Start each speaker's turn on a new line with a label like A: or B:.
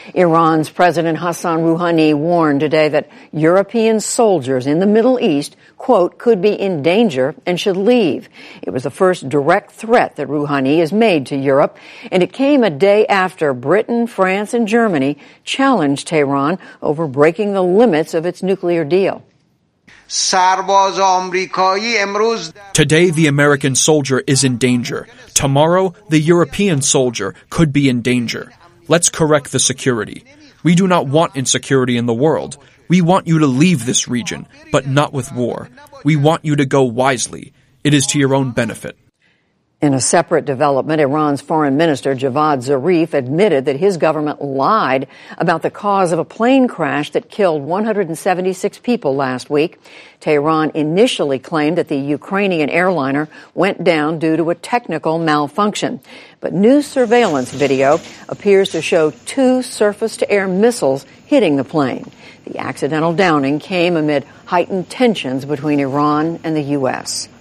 A: Iran's President Hassan Rouhani warned today that European soldiers in the Middle East, quote, could be in danger and should leave. It was the first direct threat that Rouhani has made to Europe, and it came a day after Britain, France, and Germany challenged Tehran over breaking the limits of its nuclear deal.
B: Today, the American soldier is in danger. Tomorrow, the European soldier could be in danger. Let's correct the security. We do not want insecurity in the world. We want you to leave this region, but not with war. We want you to go wisely. It is to your own benefit.
A: In a separate development, Iran's Foreign Minister Javad Zarif admitted that his government lied about the cause of a plane crash that killed 176 people last week. Tehran initially claimed that the Ukrainian airliner went down due to a technical malfunction. But new surveillance video appears to show 2 surface-to-air missiles hitting the plane. The accidental downing came amid heightened tensions between Iran and the U.S.